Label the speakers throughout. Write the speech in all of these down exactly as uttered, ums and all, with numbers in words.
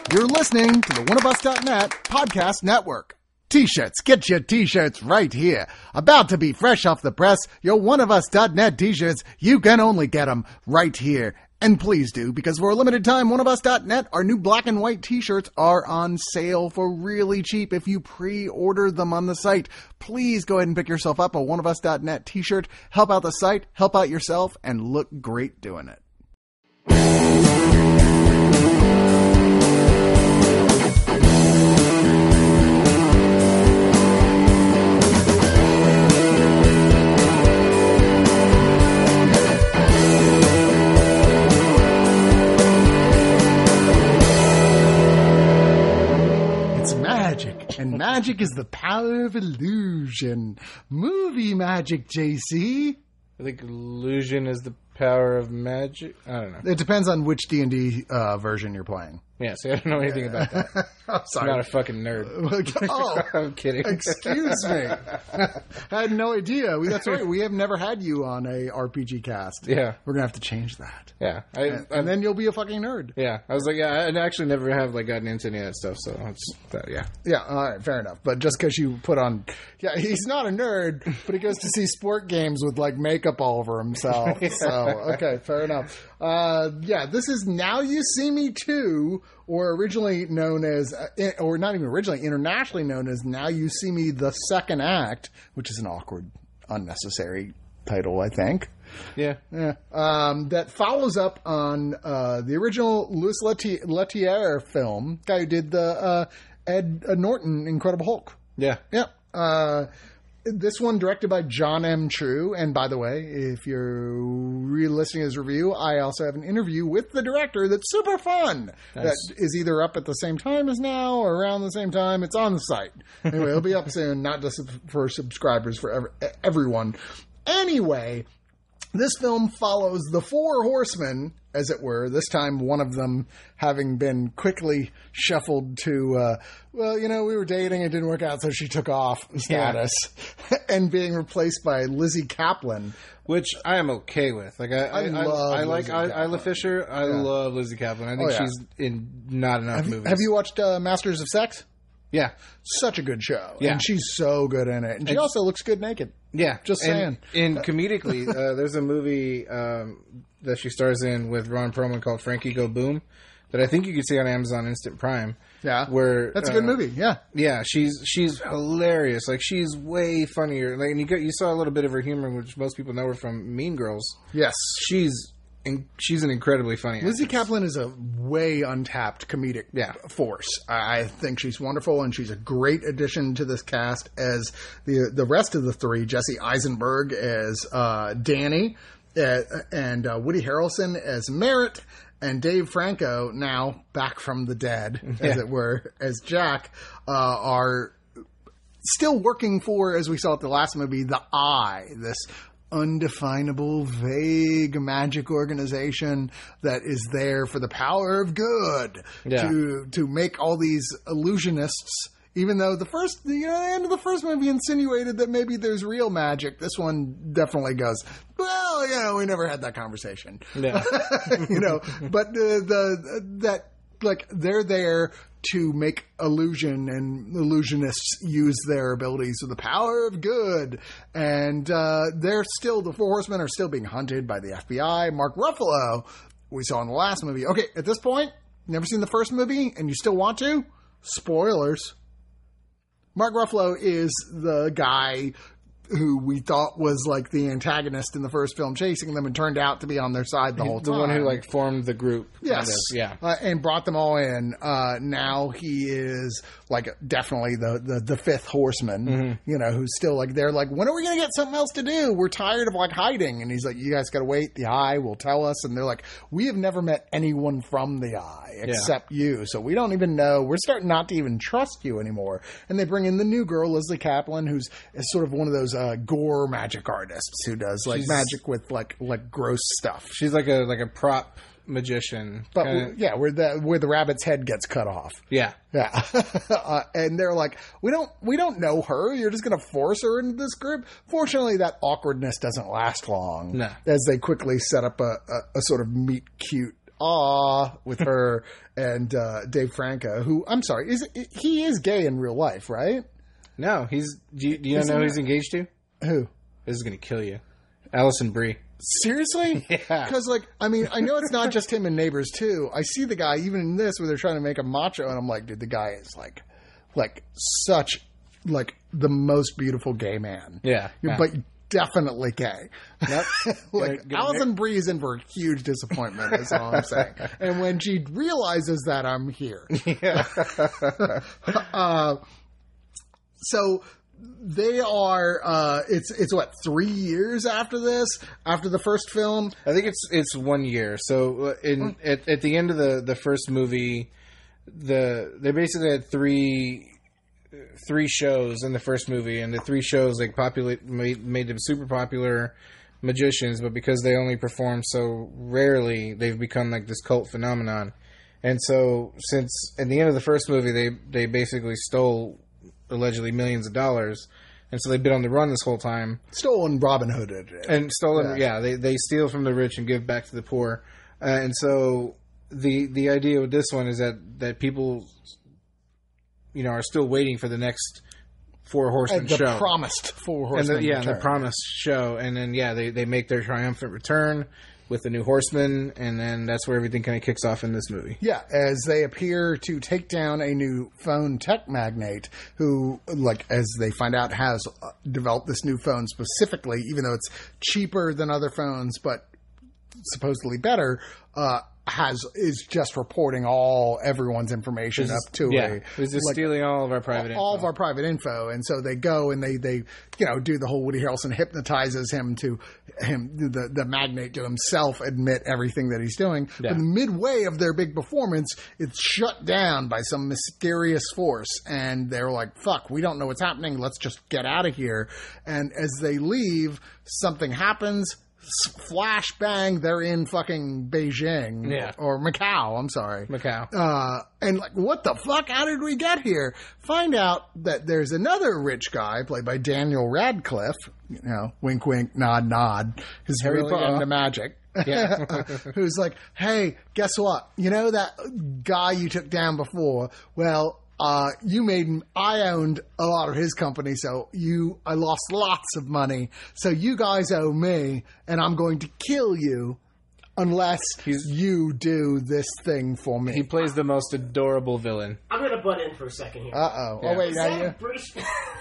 Speaker 1: You're listening to the one of us dot net podcast network. T-shirts, get your t-shirts right here. About to be fresh off the press, your one of us dot net t-shirts, you can only get them right here. And please do, because for a limited time, one of us dot net, our new black and white t-shirts are on sale for really cheap if you pre-order them on the site. Please go ahead and pick yourself up a one of us dot net t-shirt. Help out the site, help out yourself, and look great doing it. And magic is the power of illusion. Movie magic, J C.
Speaker 2: I think illusion is the power of magic. I don't know.
Speaker 1: It depends on which D and D uh, version you're playing.
Speaker 2: Yeah, see, I don't know anything about that.
Speaker 1: I'm sorry.
Speaker 2: I'm not a fucking nerd.
Speaker 1: Oh,
Speaker 2: I'm kidding.
Speaker 1: Excuse me. I had no idea. We, that's right. We have never had you on a R P G cast.
Speaker 2: Yeah.
Speaker 1: We're going to have to change that.
Speaker 2: Yeah. I,
Speaker 1: and, and then you'll be a fucking nerd.
Speaker 2: Yeah. I was like, yeah, I actually never have like gotten into any of that stuff. So it's that, yeah.
Speaker 1: Yeah. All right. Fair enough. But just because you put on, yeah, he's not a nerd, but he goes to see sport games with like makeup all over himself. Yeah. So, okay. Fair enough. Uh, yeah. This is Now You See Me Too, or originally known as, uh, or not even originally, internationally known as Now You See Me the Second Act, which is an awkward, unnecessary title, I think.
Speaker 2: Yeah.
Speaker 1: Yeah. Um, that follows up on uh, the original Louis Leterrier, Leterrier film, guy who did the uh, Ed uh, Norton Incredible Hulk.
Speaker 2: Yeah.
Speaker 1: Yeah. Uh, this one directed by John M. True. And by the way, if you're re-listening to his review, I also have an interview with the director that's super fun. Nice. That is either up at the same time as now or around the same time. It's on the site. Anyway, it'll be up soon, not just for subscribers, for every, everyone. Anyway, this film follows the four horsemen, as it were, this time one of them having been quickly shuffled to, uh, well, you know, we were dating, it didn't work out, so she took off status, yeah. And being replaced by Lizzie Kaplan.
Speaker 2: Which I am okay with. Like I, I, I love I, I like I, Isla Fisher. I yeah. love Lizzie Kaplan. I think oh, yeah. she's in not enough
Speaker 1: have
Speaker 2: movies.
Speaker 1: You, have you watched uh, Masters of Sex?
Speaker 2: Yeah.
Speaker 1: Such a good show.
Speaker 2: Yeah.
Speaker 1: And she's so good in it. And she and, also looks good naked.
Speaker 2: Yeah.
Speaker 1: Just saying.
Speaker 2: And, and comedically, uh, there's a movie um, that she stars in with Ron Perlman called Frankie Go Boom that I think you could see on Amazon Instant Prime.
Speaker 1: Yeah.
Speaker 2: Where
Speaker 1: That's a good uh, movie. Yeah.
Speaker 2: Yeah. She's she's hilarious. Like, she's way funnier. Like, and you, got, you saw a little bit of her humor, which most people know her from Mean Girls.
Speaker 1: Yes.
Speaker 2: She's... And she's an incredibly funny actress.
Speaker 1: Lizzie Kaplan is a way untapped comedic
Speaker 2: yeah.
Speaker 1: force. I think she's wonderful, and she's a great addition to this cast as the the rest of the three. Jesse Eisenberg as uh, Danny, uh, and uh, Woody Harrelson as Merritt, and Dave Franco, now back from the dead, yeah. as it were, as Jack, uh, are still working for, as we saw at the last movie, the Eye, this undefinable, vague magic organization that is there for the power of good
Speaker 2: yeah.
Speaker 1: to to make all these illusionists. Even though the first, you know, the end of the first movie insinuated that maybe there's real magic, this one definitely goes, well, you know, we never had that conversation.
Speaker 2: Yeah.
Speaker 1: you know, but uh, the that like they're there to make illusion, and illusionists use their abilities with the power of good. And uh, they're still, the Four Horsemen are still being hunted by the F B I. Mark Ruffalo, we saw in the last movie. Okay, at this point, never seen the first movie, and you still want to? Spoilers. Mark Ruffalo is the guy who we thought was like the antagonist in the first film, chasing them, and turned out to be on their side the whole
Speaker 2: the
Speaker 1: time.
Speaker 2: The one who like formed the group.
Speaker 1: Yes.
Speaker 2: Kind of. Yeah.
Speaker 1: Uh, and brought them all in. Uh, now he is like definitely the, the, the fifth horseman, mm-hmm. you know, who's still like, they're like, when are we going to get something else to do? We're tired of like hiding. And he's like, you guys got to wait. The Eye will tell us. And they're like, we have never met anyone from the Eye except yeah. you. So we don't even know. We're starting not to even trust you anymore. And they bring in the new girl, Lizzie Kaplan, who's is sort of one of those uh, gore magic artists who does like She's, magic with like like gross stuff.
Speaker 2: She's like a like a prop magician,
Speaker 1: but
Speaker 2: kinda.
Speaker 1: yeah, where the where the rabbit's head gets cut off.
Speaker 2: Yeah,
Speaker 1: yeah, uh, and they're like, we don't we don't know her. You're just going to force her into this group. Fortunately, that awkwardness doesn't last long.
Speaker 2: No,
Speaker 1: as they quickly set up a, a, a sort of meet cute ah with her and uh, Dave Franco, who I'm sorry, is he is gay in real life, right?
Speaker 2: No, he's. Do you, do you know who he's engaged to?
Speaker 1: Who?
Speaker 2: This is going to kill you. Alison Brie.
Speaker 1: Seriously?
Speaker 2: Yeah.
Speaker 1: Because, like, I mean, I know it's not just him in Neighbors too. I see the guy even in this where they're trying to make him macho, and I'm like, dude, the guy is like, like such like the most beautiful gay man.
Speaker 2: Yeah, yeah.
Speaker 1: But definitely gay.
Speaker 2: Yep.
Speaker 1: Like,
Speaker 2: Good,
Speaker 1: Alison Brie is in for a huge disappointment, is all I'm saying. And when she realizes that, I'm here.
Speaker 2: Yeah.
Speaker 1: uh, so they are, uh, it's, it's what, three years after this? After the first film?
Speaker 2: I think it's it's one year. So in at, at the end of the, the first movie, the they basically had three three shows in the first movie, and the three shows like populate made, made them super popular magicians, but because they only perform so rarely, they've become like this cult phenomenon. And so since at the end of the first movie, they they basically stole allegedly millions of dollars, and so they've been on the run this whole time.
Speaker 1: Stolen Robin Hooded.
Speaker 2: And stolen,
Speaker 1: Yeah.
Speaker 2: yeah, they, they steal from the rich and give back to the poor. Uh, and so the the idea with this one is that, that people, you know, are still waiting for the next Four Horsemen
Speaker 1: And the
Speaker 2: show.
Speaker 1: promised Four
Speaker 2: and
Speaker 1: Horsemen
Speaker 2: the, yeah,
Speaker 1: return.
Speaker 2: the promised show. And then, yeah, they, they make their triumphant return with the new Horsemen, and then that's where everything kind of kicks off in this movie.
Speaker 1: Yeah, as they appear to take down a new phone tech magnate who, like, as they find out, has uh, developed this new phone specifically, even though it's cheaper than other phones, but supposedly better, uh, has is just reporting all everyone's information
Speaker 2: It's
Speaker 1: up
Speaker 2: just-
Speaker 1: to
Speaker 2: yeah,
Speaker 1: a
Speaker 2: it's just
Speaker 1: like,
Speaker 2: stealing all of our private
Speaker 1: all
Speaker 2: info.
Speaker 1: of our private info, and so they go and they they you know do the whole Woody Harrelson hypnotizes him to him the the magnate to himself admit everything that he's doing.
Speaker 2: Yeah.
Speaker 1: But midway of their big performance, it's shut down by some mysterious force, and they're like, "Fuck, we don't know what's happening. Let's just get out of here." And as they leave, something happens. Flash bang, they're in fucking Beijing.
Speaker 2: Yeah.
Speaker 1: Or Macau, I'm sorry.
Speaker 2: Macau.
Speaker 1: Uh, and like, what the fuck? How did we get here? Find out that there's another rich guy played by Daniel Radcliffe. You know, wink, wink, nod, nod. Who's
Speaker 2: Harry
Speaker 1: really
Speaker 2: Potter.
Speaker 1: into magic.
Speaker 2: Yeah.
Speaker 1: Who's like, hey, guess what? You know that guy you took down before? Well, Uh, you made, I owned a lot of his company, so you, I lost lots of money. So you guys owe me, and I'm going to kill you unless
Speaker 2: He's-
Speaker 1: you do this thing for me.
Speaker 2: He plays the most adorable villain.
Speaker 3: I'm going to butt in for a second here.
Speaker 1: Uh-oh.
Speaker 2: Yeah.
Speaker 1: Oh, wait,
Speaker 3: Is
Speaker 1: now
Speaker 3: that
Speaker 1: you?
Speaker 3: a British...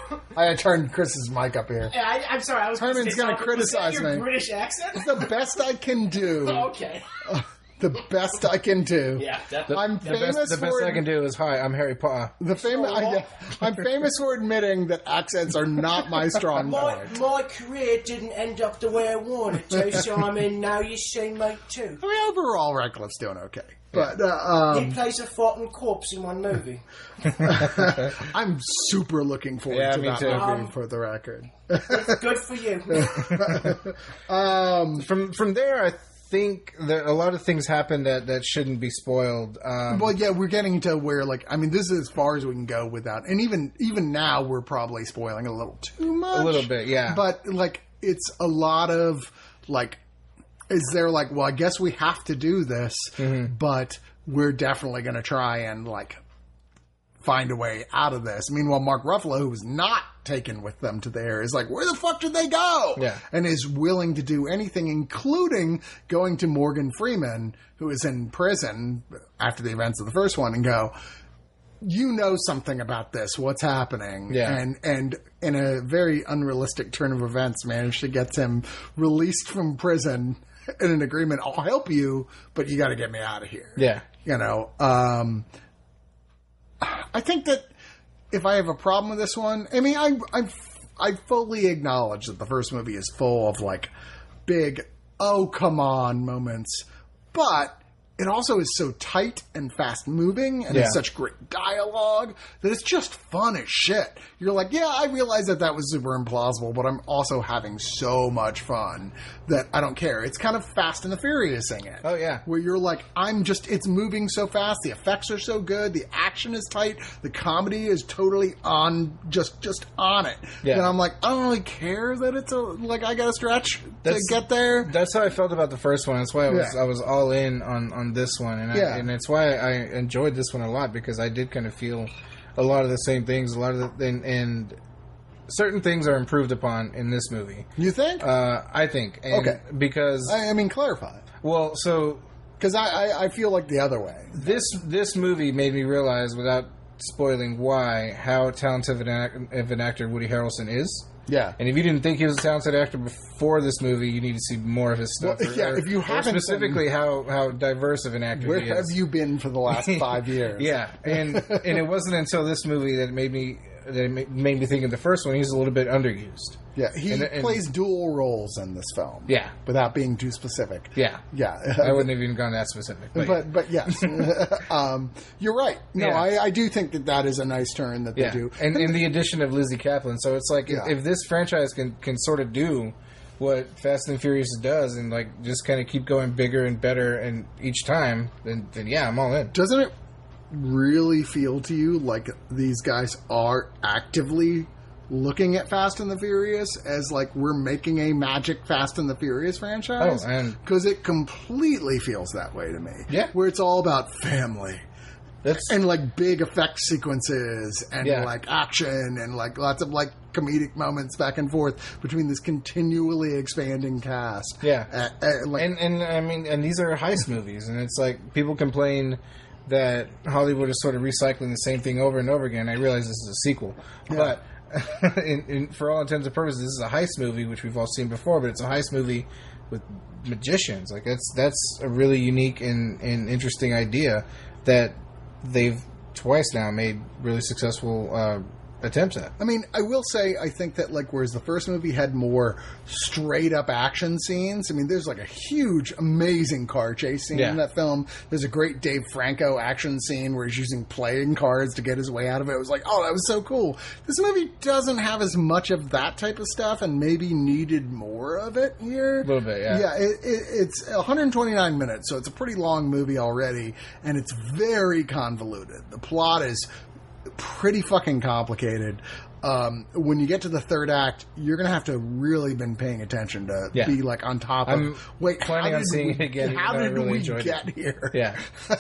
Speaker 1: I had turned Chris's mic up here.
Speaker 3: Yeah, I, I'm sorry, I was
Speaker 1: Herman's
Speaker 3: gonna
Speaker 1: gonna
Speaker 3: say, was that
Speaker 1: criticize
Speaker 3: your
Speaker 1: me.
Speaker 3: British accent?
Speaker 1: The best I can do.
Speaker 3: Okay.
Speaker 1: The best I can do.
Speaker 3: Yeah, that,
Speaker 1: I'm
Speaker 2: The
Speaker 1: famous
Speaker 2: best, the best
Speaker 1: for
Speaker 2: I can do is, hi, I'm Harry Potter.
Speaker 1: the famous.
Speaker 3: Oh.
Speaker 1: I, I'm famous for admitting that accents are not my strong
Speaker 3: my,
Speaker 1: point.
Speaker 3: my career didn't end up the way I wanted to, so I mean, now you see me too.
Speaker 1: I mean, overall, Radcliffe's doing okay, but uh, um,
Speaker 3: He plays a fucking corpse in one movie.
Speaker 1: I'm super looking forward
Speaker 2: Yeah,
Speaker 1: to
Speaker 2: me
Speaker 1: that
Speaker 2: too.
Speaker 1: movie.
Speaker 3: Um,
Speaker 1: For the record,
Speaker 3: Good for you.
Speaker 1: um,
Speaker 2: From from there, I think that a lot of things happen that, that shouldn't be spoiled. Um,
Speaker 1: well, yeah, we're getting to where, like, I mean, this is as far as we can go without, and even even now, we're probably spoiling a little too much,
Speaker 2: a little bit, yeah.
Speaker 1: But like, it's a lot of like, is there like, well, I guess we have to do this,
Speaker 2: Mm-hmm.
Speaker 1: but we're definitely going to try and like find a way out of this. Meanwhile, Mark Ruffalo, who was not taken with them to there, is like, where the fuck did they go?
Speaker 2: Yeah.
Speaker 1: And is willing to do anything, including going to Morgan Freeman, who is in prison after the events of the first one, and go, you know something about this. What's happening?
Speaker 2: Yeah.
Speaker 1: And and in a very unrealistic turn of events, managed to get him released from prison in an agreement. I'll help you, but you got to get me out of here.
Speaker 2: yeah.
Speaker 1: You know, um, I think that if I have a problem with this one, I mean, I I I fully acknowledge that the first movie is full of like big, oh come on moments, but it also is so tight and fast moving and
Speaker 2: Yeah.
Speaker 1: has such great dialogue that it's just fun as shit. You're like, yeah, I realize that that was super implausible, but I'm also having so much fun that I don't care. It's kind of Fast and the Furious-ing it.
Speaker 2: Oh, yeah.
Speaker 1: Where you're like, I'm just, it's moving so fast, the effects are so good, the action is tight, the comedy is totally on, just just on it.
Speaker 2: Yeah.
Speaker 1: And I'm like, I don't really care that it's a, like, I gotta stretch
Speaker 2: That's-
Speaker 1: to get there.
Speaker 2: That's how I felt about the first one. That's why I was
Speaker 1: Yeah.
Speaker 2: I was all in on, on from this one, and
Speaker 1: Yeah.
Speaker 2: I, and it's why I enjoyed this one a lot, because I did kind of feel a lot of the same things, a lot of the and, and certain things are improved upon in this movie.
Speaker 1: You think?
Speaker 2: Uh, I think. And
Speaker 1: Okay.
Speaker 2: Because
Speaker 1: I, I mean, clarify.
Speaker 2: well, so
Speaker 1: Because I, I, I feel like the other way.
Speaker 2: this this movie made me realize, without spoiling why, how talented of an, act, of an actor Woody Harrelson is.
Speaker 1: Yeah.
Speaker 2: And if you didn't think he was a talented actor before this movie, you need to see more of his stuff.
Speaker 1: Well, yeah,
Speaker 2: Or-
Speaker 1: if you
Speaker 2: or
Speaker 1: haven't
Speaker 2: specifically how, how diverse of an actor
Speaker 1: Where
Speaker 2: he
Speaker 1: have
Speaker 2: is.
Speaker 1: you been for the last five years?
Speaker 2: Yeah, and and it wasn't until this movie that it made me that it ma- made me think of the first one. He's a little bit underused.
Speaker 1: Yeah, he
Speaker 2: And- and-
Speaker 1: plays dual roles in this film.
Speaker 2: Yeah.
Speaker 1: Without being too specific.
Speaker 2: Yeah,
Speaker 1: Yeah.
Speaker 2: I wouldn't have even gone that specific. But,
Speaker 1: But but yes, um, you're right. No,
Speaker 2: Yeah.
Speaker 1: I, I do think that that is a nice turn that they
Speaker 2: yeah,
Speaker 1: do.
Speaker 2: and and the addition of Lizzie Kaplan. So it's like if,
Speaker 1: Yeah.
Speaker 2: if this franchise can can sort of do what Fast and Furious does, and like just kind of keep going bigger and better, and each time, then then yeah, I'm all in.
Speaker 1: Doesn't it really feel to you like these guys are actively looking at Fast and the Furious as like we're making a magic Fast and the Furious franchise?
Speaker 2: Oh, and-
Speaker 1: because it completely feels that way to me.
Speaker 2: Yeah.
Speaker 1: Where it's all about family.
Speaker 2: That's
Speaker 1: And like big effect sequences and
Speaker 2: Yeah.
Speaker 1: like action and like lots of like comedic moments back and forth between this continually expanding cast.
Speaker 2: Yeah.
Speaker 1: Uh, uh, like,
Speaker 2: and and I mean, and these are heist movies, and it's like people complain that Hollywood is sort of recycling the same thing over and over again. I realize this is a sequel, but in, in, for all intents and purposes, this is a heist movie, which we've all seen before. But it's a heist movie with magicians. Like that's that's a really unique and, and interesting idea that they've twice now made really successful uh, attempts at.
Speaker 1: I mean, I will say, I think that, like, whereas the first movie had more straight up action scenes, I mean, there's like a huge, amazing car chase scene
Speaker 2: Yeah.
Speaker 1: in that film. There's a great Dave Franco action scene where he's using playing cards to get his way out of it. It was like, oh, that was so cool. This movie doesn't have as much of that type of stuff and maybe needed more of it here.
Speaker 2: A little bit, yeah.
Speaker 1: Yeah, it, it, it's one hundred twenty-nine minutes, so it's a pretty long movie already, and it's very convoluted. The plot is pretty fucking complicated. Um, when you get to the third act, you're gonna have to really been paying attention to
Speaker 2: Yeah.
Speaker 1: be like on top of.
Speaker 2: I'm
Speaker 1: wait,
Speaker 2: planning
Speaker 1: how
Speaker 2: on
Speaker 1: did
Speaker 2: seeing
Speaker 1: we,
Speaker 2: it again,
Speaker 1: How
Speaker 2: even though I
Speaker 1: did
Speaker 2: really
Speaker 1: we
Speaker 2: enjoyed
Speaker 1: get
Speaker 2: it.
Speaker 1: here?
Speaker 2: Yeah.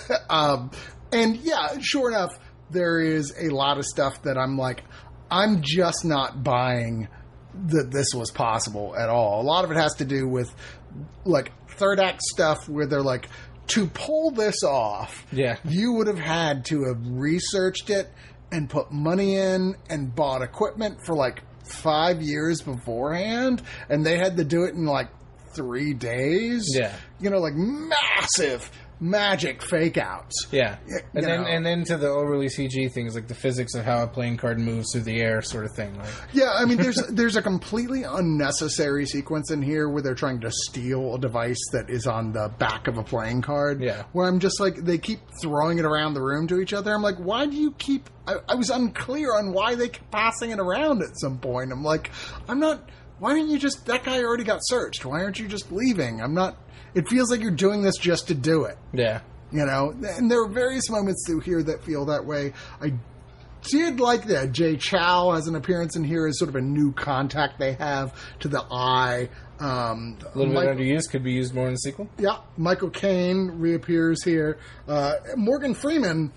Speaker 1: um, and yeah, sure enough, there is a lot of stuff that I'm like, I'm just not buying that this was possible at all. A lot of it has to do with like third act stuff where they're like, to pull this off,
Speaker 2: Yeah.
Speaker 1: you would have had to have researched it and put money in and bought equipment for like five years beforehand, and they had to do it in like three days.
Speaker 2: Yeah.
Speaker 1: You know, like massive magic fake outs.
Speaker 2: Yeah,
Speaker 1: Y-
Speaker 2: and
Speaker 1: you
Speaker 2: then
Speaker 1: know.
Speaker 2: and then to the overly C G things, like the physics of how a playing card moves through the air, sort of thing. Like,
Speaker 1: Yeah, I mean, there's there's a completely unnecessary sequence in here where they're trying to steal a device that is on the back of a playing card.
Speaker 2: Yeah.
Speaker 1: Where I'm just like, they keep throwing it around the room to each other. I'm like, why do you keep... I, I was unclear on why they kept passing it around at some point. I'm like, I'm not... Why aren't you just... That guy already got searched. Why aren't you just leaving? I'm not... It feels like you're doing this just to do it.
Speaker 2: yeah,
Speaker 1: You know, and there are various moments through here that feel that way. I did like that. Jay Chow has an appearance in here as sort of a new contact they have to the eye. Um,
Speaker 2: a little
Speaker 1: Michael-
Speaker 2: bit underused. Could be used more in the sequel.
Speaker 1: Yeah, Michael Caine reappears here. Uh, Morgan Freeman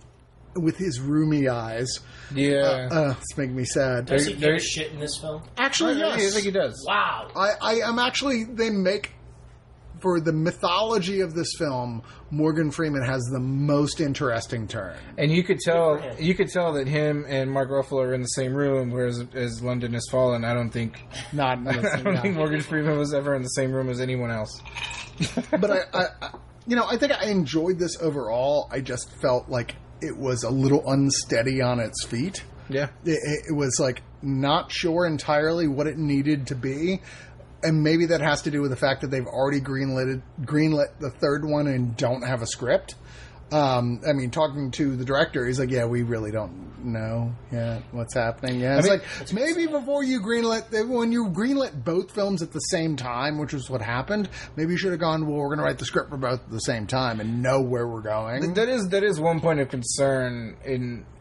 Speaker 1: with his roomy eyes.
Speaker 2: Yeah,
Speaker 1: Uh, it's making me sad.
Speaker 3: Does he
Speaker 2: There-
Speaker 3: give a
Speaker 2: there-
Speaker 3: shit in this film?
Speaker 1: Actually,
Speaker 2: I, I
Speaker 1: yes.
Speaker 2: think he does.
Speaker 3: Wow.
Speaker 1: I, I am actually, they make, for the mythology of this film, Morgan Freeman has the most interesting turn.
Speaker 2: And you could tell,
Speaker 3: Good for him.
Speaker 2: you could tell that him and Mark Ruffalo are in the same room, whereas as London Has Fallen, I don't think,
Speaker 1: Not,
Speaker 2: I don't think Morgan Freeman was ever in the same room as anyone else.
Speaker 1: but I, I, I, you know, I think I enjoyed this overall. I just felt like it was a little unsteady on its feet.
Speaker 2: Yeah,
Speaker 1: It, it, it was like not sure entirely what it needed to be, and maybe that has to do with the fact that they've already greenlit greenlit the third one and don't have a script. Um, I mean, talking to the director, he's like, "Yeah, we really don't know yet what's happening." Yeah, it's
Speaker 2: I mean,
Speaker 1: like maybe before you greenlit, when you greenlit both films at the same time, which was what happened. Maybe you should have gone, "Well, we're going to write the script for both at the same time and know where we're going."
Speaker 2: that is that is one point of concern in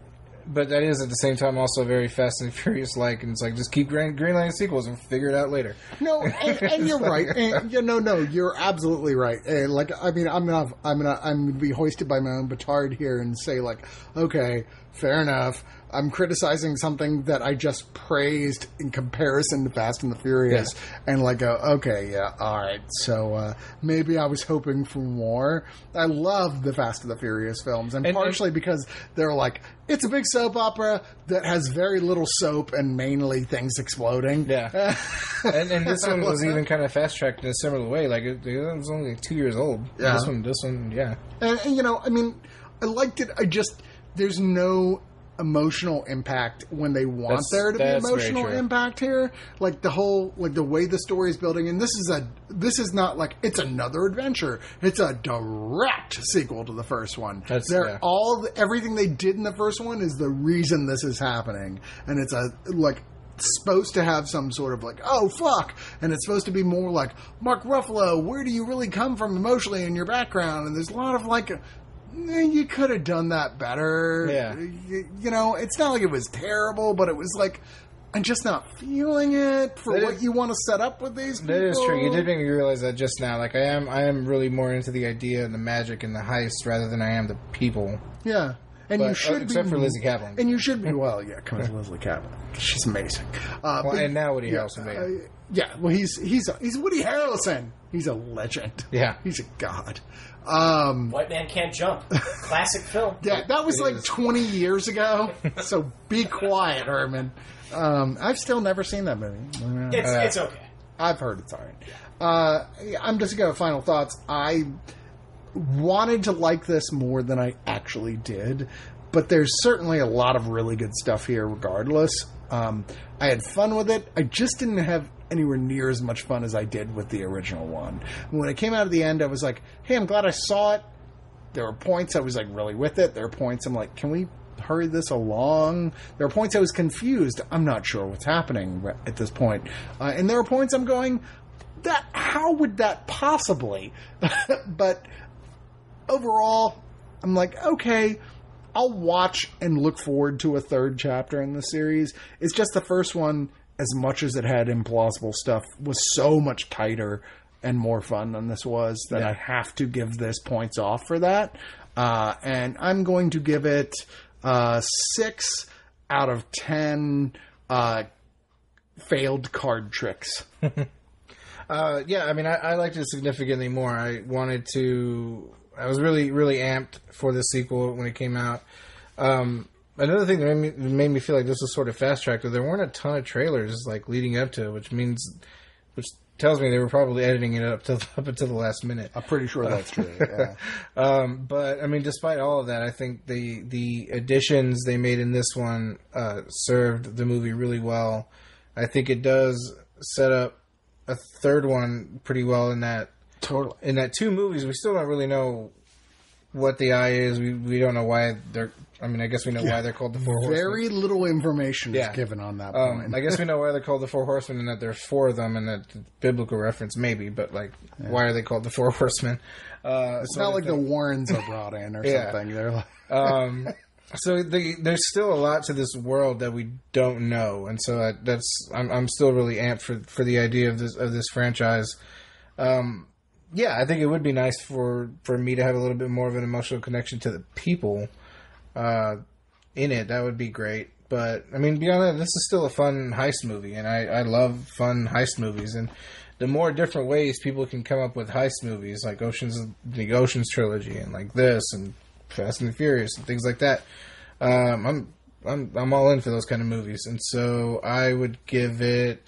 Speaker 2: but that is at the same time also very Fast and Furious like, and it's like just keep green, greenlighting sequels and figure it out later.
Speaker 1: No, and, and you're right. And, you know, no, you're absolutely right. And like, I mean, I'm not, I'm gonna, I'm gonna be hoisted by my own petard here and say like, okay, fair enough. I'm criticizing something that I just praised in comparison to Fast and the Furious, yeah. and like, go, okay, yeah, all right. So uh, maybe I was hoping for more. I love the Fast and the Furious films, and, and partially and, because they're like, it's a big soap opera that has very little soap and mainly things exploding.
Speaker 2: Yeah, and, and this one was even kind of fast tracked in a similar way. Like it, it was only two years old. Yeah, this one, this one, yeah.
Speaker 1: And, and you know, I mean, I liked it. I just there's no emotional impact when they want that's, there to be emotional impact here. Like the whole, like the way the story is building, and this is a, this is not like it's another adventure. It's a direct sequel to the first one. That's, They're yeah. all everything they did in the first one is the reason this is happening, and it's a like. supposed to have some sort of like, oh fuck, and it's supposed to be more like Mark Ruffalo, where do you really come from emotionally in your background, and there's a lot of like you could have done that better.
Speaker 2: Yeah.
Speaker 1: You, you know, it's not like it was terrible, but it was like, I'm just not feeling it for that what is, you want to set up with these people.
Speaker 2: That is true. You did make me realize that just now. Like, I am I am really more into the idea and the magic and the heist rather than I am the people.
Speaker 1: Yeah. And
Speaker 2: but,
Speaker 1: you should
Speaker 2: uh,
Speaker 1: be,
Speaker 2: except for Lizzie Kaplan.
Speaker 1: And you should be, well, yeah, come on, Lizzie Kaplan. She's amazing.
Speaker 2: Uh, well, but, and now Woody
Speaker 1: yeah,
Speaker 2: Harrelson.
Speaker 1: Uh, yeah, well, he's, he's, he's Woody Harrelson. He's a legend.
Speaker 2: Yeah.
Speaker 1: He's a god. Um,
Speaker 3: White Man Can't Jump. Classic film.
Speaker 1: Yeah, that was
Speaker 2: it
Speaker 1: like
Speaker 2: is.
Speaker 1: twenty years ago, so be quiet, Herman. Um, I've still never seen that movie.
Speaker 3: It's,
Speaker 1: uh,
Speaker 3: it's okay.
Speaker 1: I've heard it's all right. Uh, I'm just going to final thoughts. I wanted to like this more than I actually did, but there's certainly a lot of really good stuff here regardless. Um, I had fun with it. I just didn't have anywhere near as much fun as I did with the original one. When it came out at the end, I was like, hey, I'm glad I saw it. There were points I was like really with it. There were points I'm like, can we hurry this along? There were points I was confused. I'm not sure what's happening at this point. Uh, and there were points I'm going, that how would that possibly? But overall, I'm like, okay, I'll watch and look forward to a third chapter in the series. It's just the first one, as much as it had implausible stuff, was so much tighter and more fun than this was that yeah. I have to give this points off for that. Uh, and I'm going to give it uh, six out of ten uh, failed card tricks.
Speaker 2: uh, yeah, I mean, I, I liked it significantly more. I wanted to... I was really, really amped for the sequel when it came out. Um, another thing that made me, made me feel like this was sort of fast-tracked, there weren't a ton of trailers like leading up to it, which means... which tells me they were probably editing it up, to, up until the last minute.
Speaker 1: I'm pretty sure that's true, yeah.
Speaker 2: um, but, I mean, despite all of that, I think the, the additions they made in this one uh, served the movie really well. I think it does set up a third one pretty well in that
Speaker 1: Totally.
Speaker 2: In that two movies, we still don't really know what the eye is. We we don't know why they're... I mean, I guess we know yeah. why they're called the Four Horsemen.
Speaker 1: Very little information yeah. is given on that
Speaker 2: um,
Speaker 1: point.
Speaker 2: I guess we know why they're called the Four Horsemen and that there's four of them and that biblical reference, maybe, but, like, yeah. why are they called the Four Horsemen? Uh,
Speaker 1: it's not like thing. the Warrens are brought in or yeah. something. They're like...
Speaker 2: um, so the, there's still a lot to this world that we don't know, and so I, that's... I'm, I'm still really amped for, for the idea of this of this franchise. Um... Yeah, I think it would be nice for, for me to have a little bit more of an emotional connection to the people uh, in it. That would be great. But, I mean, beyond that, this is still a fun heist movie, and I, I love fun heist movies. And the more different ways people can come up with heist movies, like Ocean's, the Ocean's trilogy, and like this, and Fast and the Furious, and things like that, um, I'm I'm I'm all in for those kind of movies. And so I would give it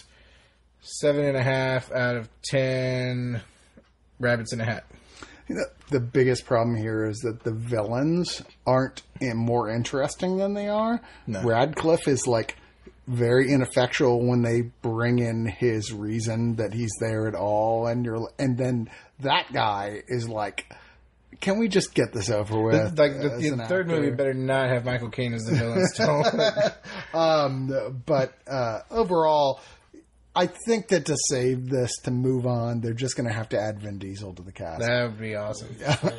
Speaker 2: seven and a half out of ten... rabbits in a hat.
Speaker 1: You know, the biggest problem here is that the villains aren't in more interesting than they are. No. Radcliffe is like very ineffectual when they bring in his reason that he's there at all, and you're and then that guy is like, can we just get this over with?
Speaker 2: The, like the, the third movie better not have Michael Caine as the villain still.
Speaker 1: um, but uh, overall, I think that to save this, to move on, they're just going to have to add Vin Diesel to the cast.
Speaker 2: That would be awesome.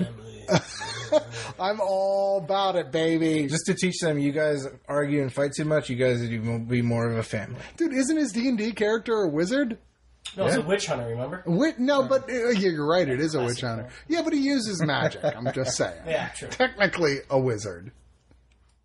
Speaker 1: I'm all about it, baby.
Speaker 2: Just to teach them, you guys argue and fight too much, you guys would be more of a family.
Speaker 1: Dude, isn't his D and D character a wizard?
Speaker 3: No, it's yeah. a witch hunter, remember?
Speaker 1: Wit- no, but uh, you're right, it is a witch hunter. Yeah, but he uses magic, I'm just saying.
Speaker 3: Yeah, true.
Speaker 1: Technically a wizard.